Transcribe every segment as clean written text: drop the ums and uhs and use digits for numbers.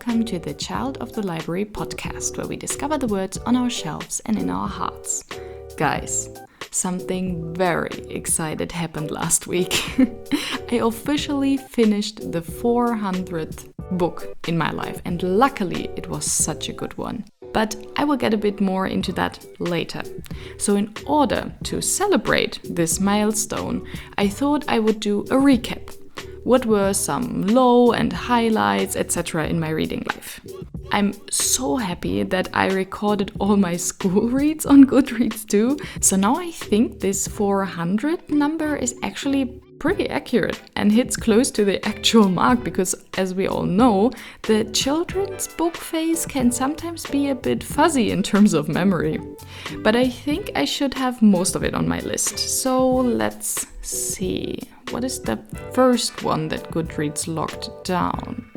welcome to the Child of the Library podcast, where we discover the words on our shelves and in our hearts. Guys, something very exciting happened last week. I officially finished the 400th book in my life, and luckily it was such a good one. But I will get a bit more into that later. So in order to celebrate this milestone, I thought I would do a recap. What were some low and highlights, etc. in my reading life? I'm so happy that I recorded all my school reads on Goodreads too. So now I think this 400 number is actually pretty accurate and hits close to the actual mark because, as we all know, the children's book phase can sometimes be a bit fuzzy in terms of memory. But I think I should have most of it on my list. So let's see. What is the first one that Goodreads locked down?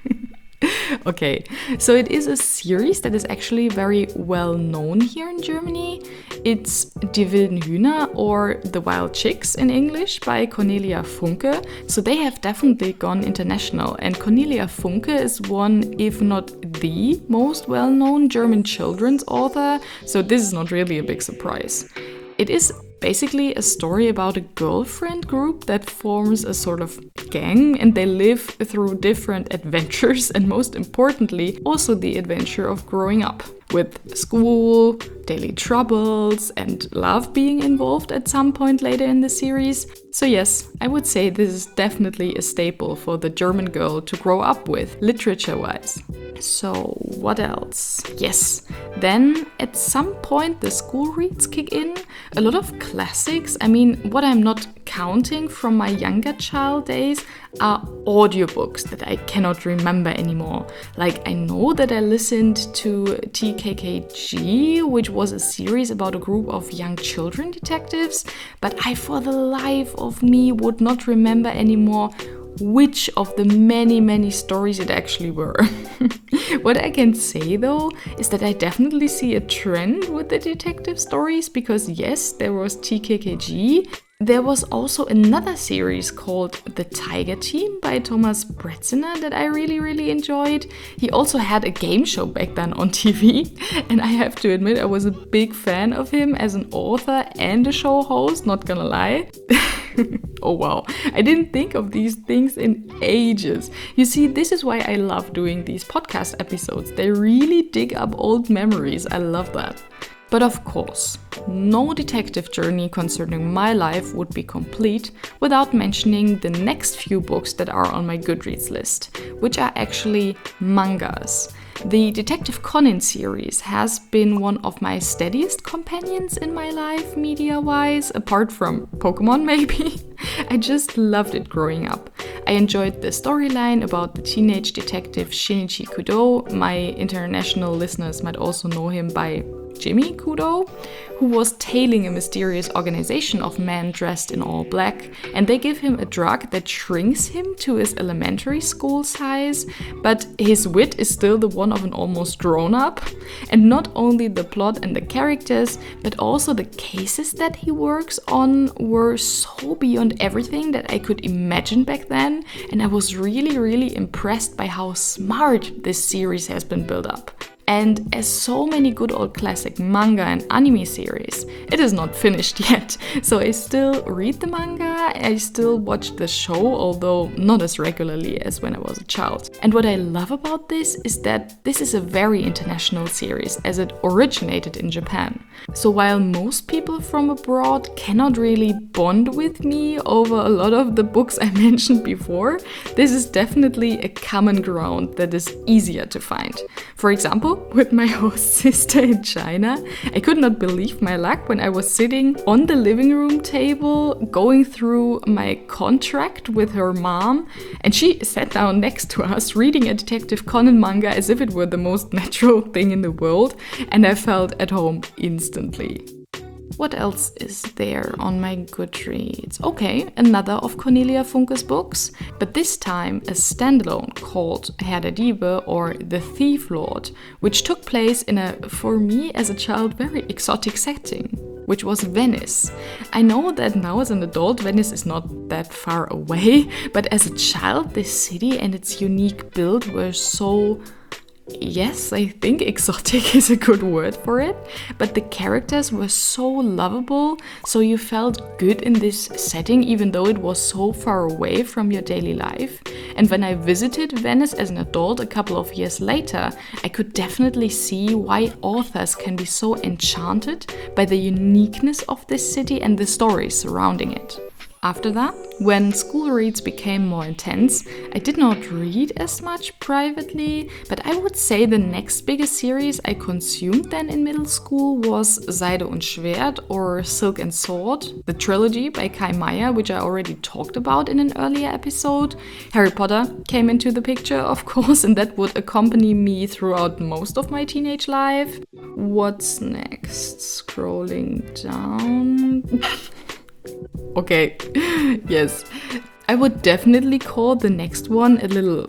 Okay, so it is a series that is actually very well known here in Germany. It's Die wilden Hühner, or The Wild Chicks in English, by Cornelia Funke. So they have definitely gone international, and Cornelia Funke is one, if not the most well-known German children's author, so this is not really a big surprise. It is basically a story about a girlfriend group that forms a sort of gang, and they live through different adventures, and most importantly, also the adventure of growing up, with school, daily troubles, and love being involved at some point later in the series. So yes, I would say this is definitely a staple for the German girl to grow up with, literature-wise. So what else? Yes, then at some point the school reads kick in. A lot of classics. I mean, what I'm not counting from my younger child days are audiobooks that I cannot remember anymore. Like, I know that I listened to TKKG, which was a series about a group of young children detectives, but I, for the life of me, would not remember anymore which of the many stories it actually were. What I can say though is that I definitely see a trend with the detective stories, because yes, there was TKKG. There was also another series called The Tiger Team by Thomas Brezina that I really enjoyed. He also had a game show back then on TV, and I have to admit I was a big fan of him as an author and a show host, not gonna lie. Oh wow, I didn't think of these things in ages. You see, this is why I love doing these podcast episodes. They really dig up old memories. I love that. But of course, no detective journey concerning my life would be complete without mentioning the next few books that are on my Goodreads list, which are actually mangas. The Detective Conan series has been one of my steadiest companions in my life, media-wise, apart from Pokemon maybe. I just loved it growing up. I enjoyed the storyline about the teenage detective Shinichi Kudo. My international listeners might also know him by Jimmy Kudo, who was tailing a mysterious organization of men dressed in all black, and they give him a drug that shrinks him to his elementary school size, but his wit is still the one of an almost grown-up. And not only the plot and the characters, but also the cases that he works on were so beyond everything that I could imagine back then, and I was really impressed by how smart this series has been built up. And as so many good old classic manga and anime series, it is not finished yet. So I still read the manga, I still watch the show, although not as regularly as when I was a child. And what I love about this is that this is a very international series, as it originated in Japan. So while most people from abroad cannot really bond with me over a lot of the books I mentioned before, this is definitely a common ground that is easier to find. For example, with my host sister in China, I could not believe my luck when I was sitting on the living room table going through my contract with her mom, and she sat down next to us reading a Detective Conan manga as if it were the most natural thing in the world, and I felt at home instantly. What else is there on my Goodreads? Okay, another of Cornelia Funke's books, but this time a standalone called Herr der Diebe, or The Thief Lord, which took place in a, for me as a child, very exotic setting. which was Venice. I know that now as an adult, Venice is not that far away, but as a child, this city and its unique build were so... yes, I think exotic is a good word for it, but the characters were so lovable, so you felt good in this setting even though it was so far away from your daily life. And when I visited Venice as an adult a couple of years later, I could definitely see why authors can be so enchanted by the uniqueness of this city and the stories surrounding it. After that, when school reads became more intense, I did not read as much privately, but I would say the next biggest series I consumed then in middle school was Seide und Schwert or Silk and Sword, the trilogy by Kai Meier, which I already talked about in an earlier episode. Harry Potter came into the picture, of course, and that would accompany me throughout most of my teenage life. What's next? Scrolling down... Okay, yes, I would definitely call the next one a little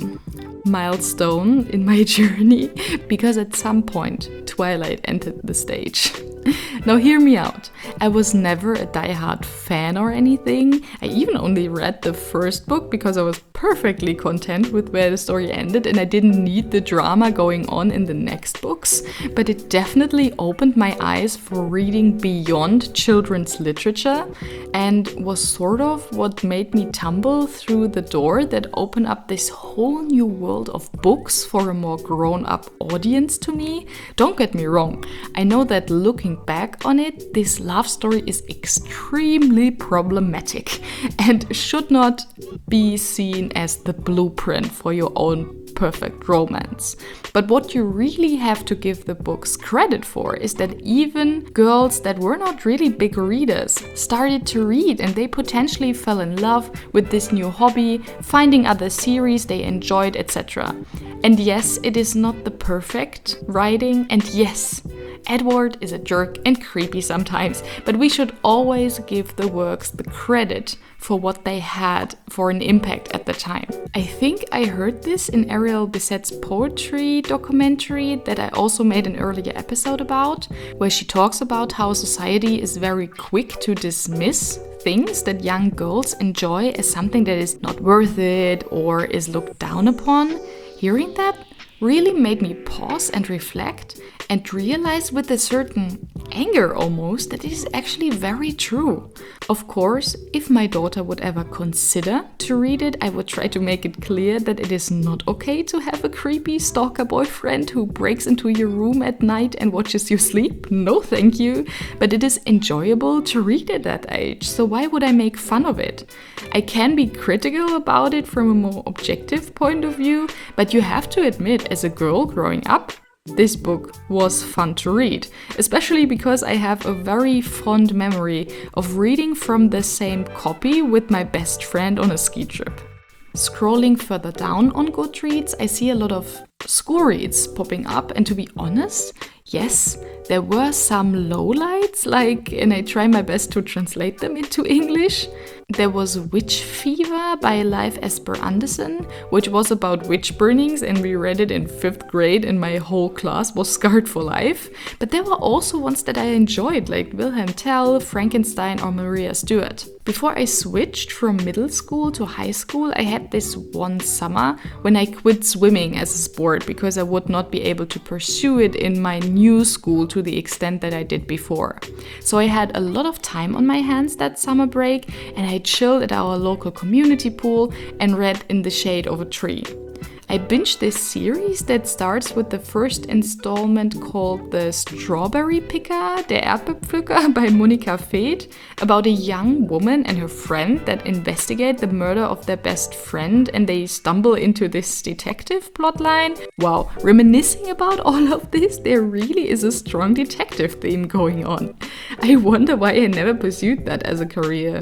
milestone in my journey, because at some point Twilight entered the stage. Now hear me out. I was never a diehard fan or anything. I even only read the first book because I was perfectly content with where the story ended and I didn't need the drama going on in the next books. But it definitely opened my eyes for reading beyond children's literature and was sort of what made me tumble through the door that opened up this whole new world of books for a more grown-up audience to me. Don't get me wrong, I know that looking back on it, this love story is extremely problematic and should not be seen as the blueprint for your own perfect romance. But what you really have to give the books credit for is that even girls that were not really big readers started to read and they potentially fell in love with this new hobby, finding other series they enjoyed, etc. And yes, it is not the perfect writing, and yes, Edward is a jerk and creepy sometimes, but we should always give the works the credit for what they had for an impact at the time. I think I heard this in Ariel Bisset's poetry documentary that I also made an earlier episode about, where she talks about how society is very quick to dismiss things that young girls enjoy as something that is not worth it or is looked down upon. Hearing that really made me pause and reflect and realize with a certain anger almost that it is actually very true. Of course, if my daughter would ever consider to read it, I would try to make it clear that it is not okay to have a creepy stalker boyfriend who breaks into your room at night and watches you sleep. No, thank you. But it is enjoyable to read at that age, so why would I make fun of it? I can be critical about it from a more objective point of view, but you have to admit, as a girl growing up, this book was fun to read, especially because I have a very fond memory of reading from the same copy with my best friend on a ski trip. Scrolling further down on Goodreads, I see a lot of school reads popping up, and to be honest, yes, there were some lowlights, and I try my best to translate them into English. There was Witch Fever by Leif Esper Andersen, which was about witch burnings, and we read it in 5th grade and my whole class was scarred for life. But there were also ones that I enjoyed, like Wilhelm Tell, Frankenstein or Maria Stuart. Before I switched from middle school to high school, I had this one summer when I quit swimming as a sport because I would not be able to pursue it in my new school to the extent that I did before. So I had a lot of time on my hands that summer break, and I chilled at our local community pool and read in the shade of a tree. I binged this series that starts with the first installment called The Strawberry Picker, Der Erdbeerpflücker by Monika Veth, about a young woman and her friend that investigate the murder of their best friend, and they stumble into this detective plotline. Wow, reminiscing about all of this, there really is a strong detective theme going on. I wonder why I never pursued that as a career.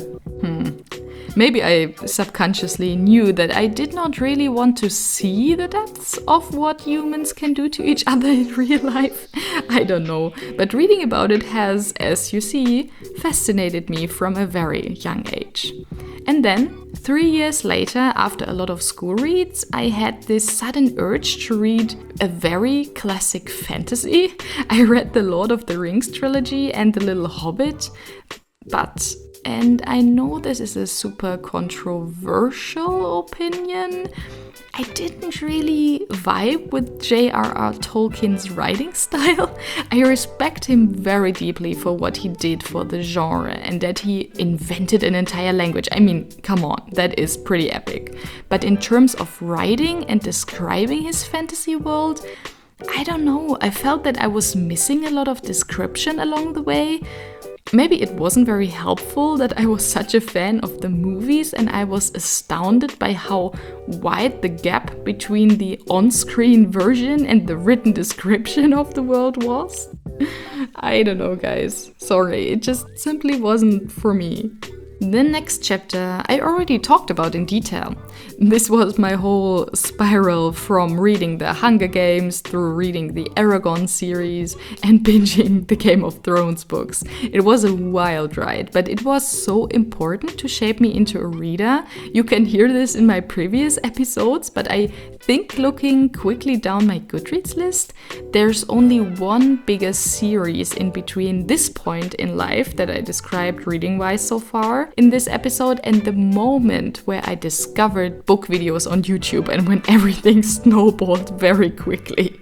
Maybe I subconsciously knew that I did not really want to see the depths of what humans can do to each other in real life. I don't know, but reading about it has, as you see, fascinated me from a very young age. And then, 3 years later, after a lot of school reads, I had this sudden urge to read a very classic fantasy. I read the Lord of the Rings trilogy and The Little Hobbit, but, and I know this is a super controversial opinion, I didn't really vibe with J.R.R. Tolkien's writing style. I respect him very deeply for what he did for the genre and that he invented an entire language. I mean, come on, that is pretty epic. But in terms of writing and describing his fantasy world, I don't know, I felt that I was missing a lot of description along the way. Maybe it wasn't very helpful that I was such a fan of the movies and I was astounded by how wide the gap between the on-screen version and the written description of the world was. I don't know, guys. Sorry, it just simply wasn't for me. The next chapter I already talked about in detail. This was my whole spiral from reading the Hunger Games through reading the Eragon series and binging the Game of Thrones books. It was a wild ride, but it was so important to shape me into a reader. You can hear this in my previous episodes, but I think looking quickly down my Goodreads list, there's only one bigger series in between this point in life that I described reading-wise so far in this episode and the moment where I discovered book videos on YouTube and when everything snowballed very quickly.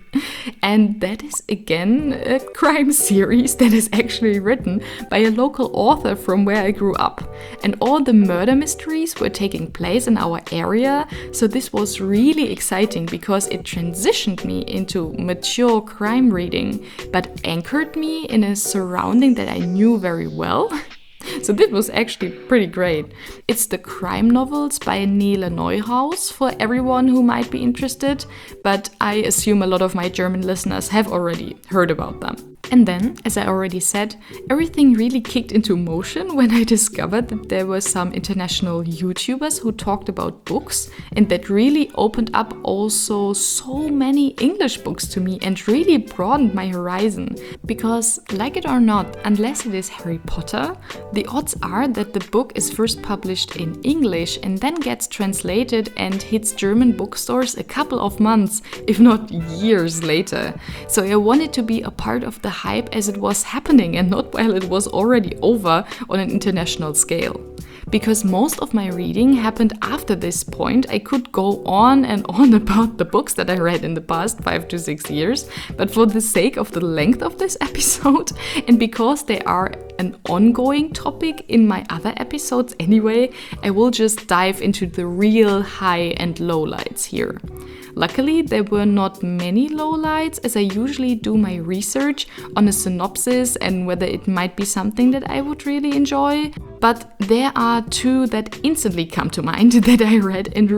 And that is again a crime series that is actually written by a local author from where I grew up. And all the murder mysteries were taking place in our area, so this was really exciting because it transitioned me into mature crime reading, but anchored me in a surrounding that I knew very well. So this was actually pretty great. It's the crime novels by Nele Neuhaus for everyone who might be interested, but I assume a lot of my German listeners have already heard about them. And then, as I already said, everything really kicked into motion when I discovered that there were some international YouTubers who talked about books, and that really opened up also so many English books to me and really broadened my horizon. Because, like it or not, unless it is Harry Potter, the odds are that the book is first published in English and then gets translated and hits German bookstores a couple of months, if not years later. So I wanted to be a part of the hype as it was happening and not while it was already over on an international scale. Because most of my reading happened after this point, I could go on and on about the books that I read in the past 5 to 6 years, but for the sake of the length of this episode, and because they are an ongoing topic in my other episodes anyway, I will just dive into the real high and lowlights here. Luckily, there were not many lowlights, as I usually do my research on a synopsis and whether it might be something that I would really enjoy. But there are 2 that instantly come to mind that I read and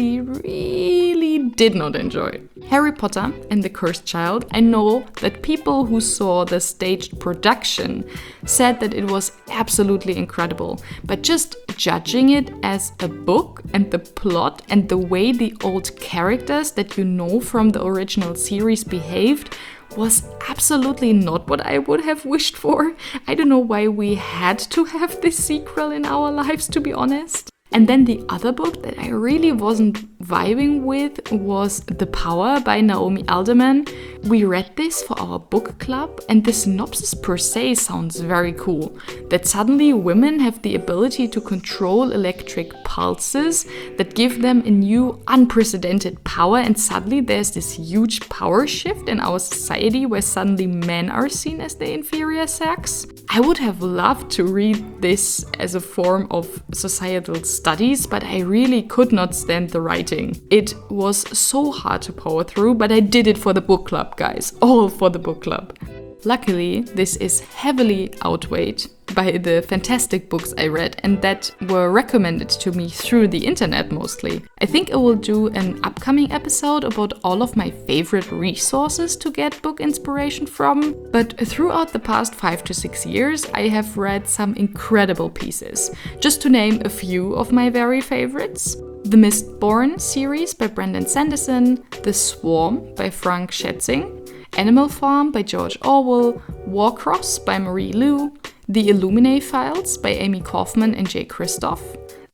really did not enjoy. Harry Potter and the Cursed Child. I know that people who saw the staged production said that it was absolutely incredible, but just judging it as a book and the plot and the way the old characters that you know from the original series behaved was absolutely not what I would have wished for. I don't know why we had to have this sequel in our lives, to be honest. And then the other book that I really wasn't vibing with was The Power by Naomi Alderman. We read this for our book club and the synopsis per se sounds very cool. That suddenly women have the ability to control electric pulses that give them a new unprecedented power, and suddenly there's this huge power shift in our society where suddenly men are seen as the inferior sex. I would have loved to read this as a form of societal studies, but I really could not stand the writing. It was so hard to power through, but I did it for the book club, guys. All for the book club. Luckily, this is heavily outweighed by the fantastic books I read and that were recommended to me through the internet mostly. I think I will do an upcoming episode about all of my favorite resources to get book inspiration from, but throughout the past 5 to 6 years I have read some incredible pieces. Just to name a few of my very favorites: The Mistborn series by Brandon Sanderson, The Swarm by Frank Schätzing, Animal Farm by George Orwell, Warcross by Marie Lu, The Illuminae Files by Amy Kaufman and Jay Kristoff,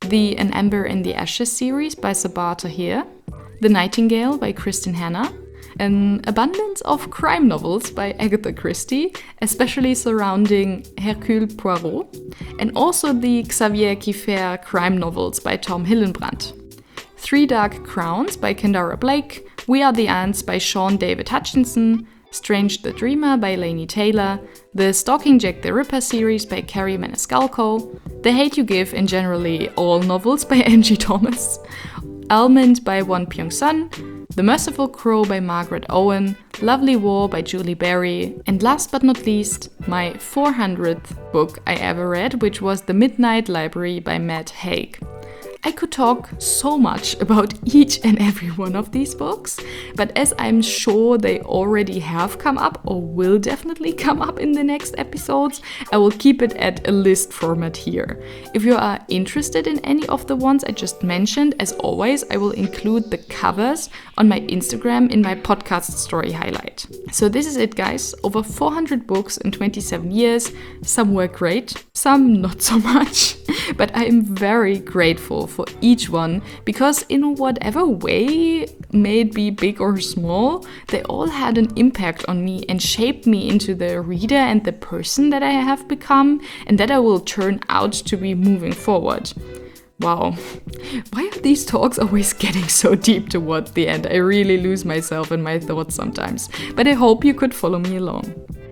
the An Ember in the Ashes series by Sabaa Tahir, The Nightingale by Kristin Hannah, an abundance of crime novels by Agatha Christie, especially surrounding Hercule Poirot, and also the Xavier Kiefer crime novels by Tom Hillenbrand. Three Dark Crowns by Kendara Blake, We Are the Ants by Sean David Hutchinson, Strange the Dreamer by Laini Taylor, the Stalking Jack the Ripper series by Kerri Maniscalco, The Hate You Give and generally all novels by Angie Thomas, Almond by Won Pyung-sun, The Merciful Crow by Margaret Owen, Lovely War by Julie Berry, and last but not least, my 400th book I ever read, which was The Midnight Library by Matt Haig. I could talk so much about each and every one of these books, but as I'm sure they already have come up or will definitely come up in the next episodes, I will keep it at a list format here. If you are interested in any of the ones I just mentioned, as always, I will include the covers on my Instagram in my podcast story highlight. So this is it, guys. Over 400 books in 27 years. Some were great, some not so much, but I am very grateful for each one, because in whatever way, may it be big or small, they all had an impact on me and shaped me into the reader and the person that I have become and that I will turn out to be moving forward. Wow, why are these talks always getting so deep towards the end? I really lose myself in my thoughts sometimes, but I hope you could follow me along.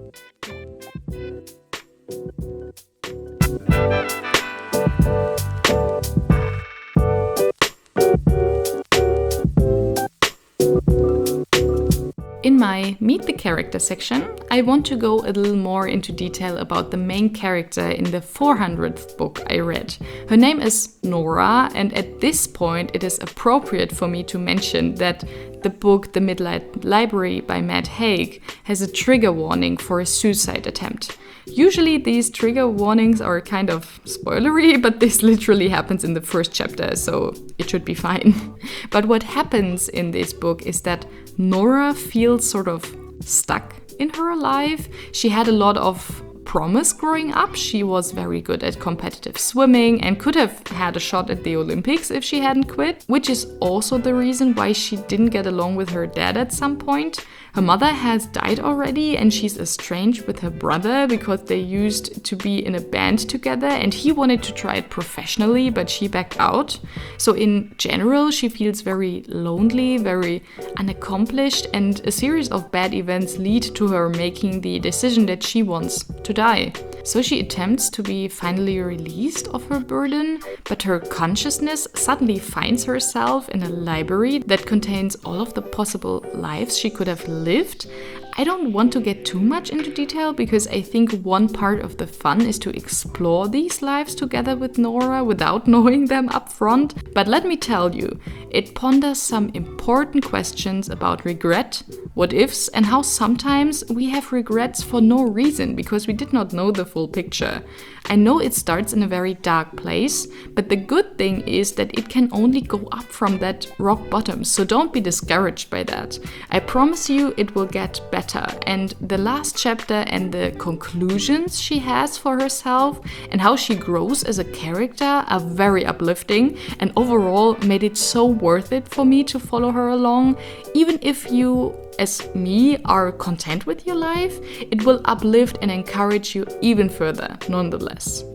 In my Meet the Character section, I want to go a little more into detail about the main character in the 400th book I read. Her name is Nora, and at this point it is appropriate for me to mention that the book The Midnight Library by Matt Haig has a trigger warning for a suicide attempt. Usually these trigger warnings are kind of spoilery, but this literally happens in the first chapter, so it should be fine. But what happens in this book is that Nora feels sort of stuck in her life. She had a lot of promise growing up. She was very good at competitive swimming and could have had a shot at the Olympics if she hadn't quit, which is also the reason why she didn't get along with her dad at some point. Her mother has died already and she's estranged with her brother because they used to be in a band together and he wanted to try it professionally, but she backed out. So in general, she feels very lonely, very unaccomplished, and a series of bad events lead to her making the decision that she wants to die. So she attempts to be finally released of her burden, but her consciousness suddenly finds herself in a library that contains all of the possible lives she could have lived. I don't want to get too much into detail because I think one part of the fun is to explore these lives together with Nora without knowing them up front. But let me tell you, it ponders some important questions about regret, what ifs, and how sometimes we have regrets for no reason because we did not know the full picture. I know it starts in a very dark place, but the good thing is that it can only go up from that rock bottom, so don't be discouraged by that. I promise you it will get better, and the last chapter and the conclusions she has for herself and how she grows as a character are very uplifting and overall made it so worth it for me to follow her along. Even if you, as me, are content with your life, it will uplift and encourage you even further, nonetheless.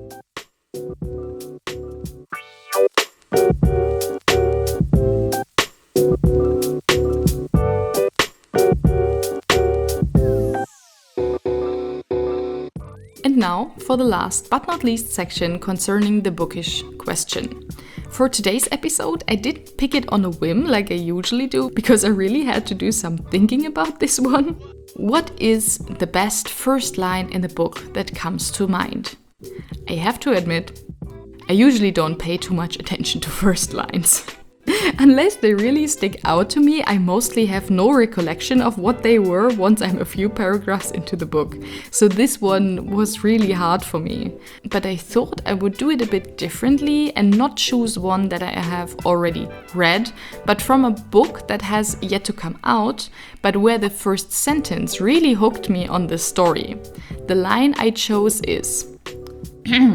And now for the last but not least section concerning the bookish question. For today's episode, I did pick it on a whim like I usually do because I really had to do some thinking about this one. What is the best first line in the book that comes to mind? I have to admit, I usually don't pay too much attention to first lines. Unless they really stick out to me, I mostly have no recollection of what they were once I'm a few paragraphs into the book. So this one was really hard for me. But I thought I would do it a bit differently and not choose one that I have already read, but from a book that has yet to come out, but where the first sentence really hooked me on the story. The line I chose is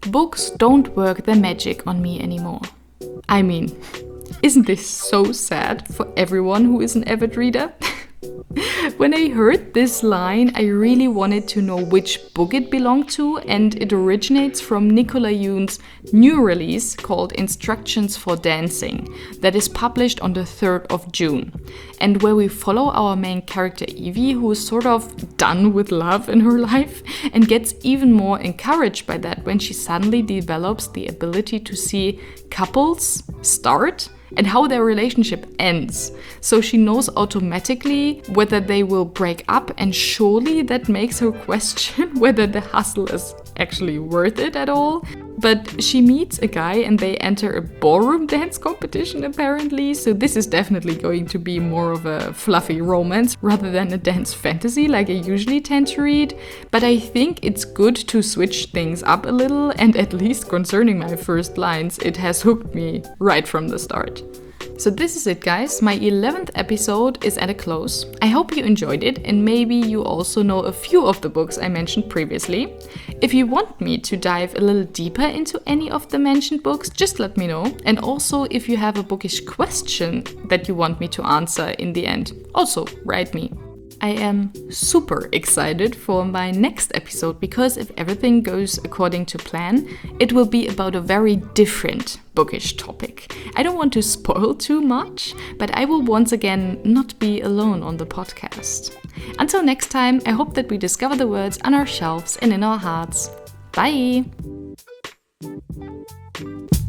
Books don't work their magic on me anymore. I mean, isn't this so sad for everyone who is an avid reader? When I heard this line, I really wanted to know which book it belonged to, and it originates from Nicola Yoon's new release called Instructions for Dancing, that is published on the 3rd of June, and where we follow our main character Evie, who is sort of done with love in her life and gets even more encouraged by that when she suddenly develops the ability to see couples start and how their relationship ends. So she knows automatically whether they will break up, and surely that makes her question whether the hustle is actually worth it at all. But she meets a guy and they enter a ballroom dance competition apparently, so this is definitely going to be more of a fluffy romance rather than a dance fantasy like I usually tend to read. But I think it's good to switch things up a little, and at least concerning my first lines, it has hooked me right from the start. So this is it, guys. My 11th episode is at a close. I hope you enjoyed it, and maybe you also know a few of the books I mentioned previously. If you want me to dive a little deeper into any of the mentioned books, just let me know. And also, if you have a bookish question that you want me to answer in the end, also write me. I am super excited for my next episode because if everything goes according to plan, it will be about a very different bookish topic. I don't want to spoil too much, but I will once again not be alone on the podcast. Until next time, I hope that we discover the words on our shelves and in our hearts. Bye!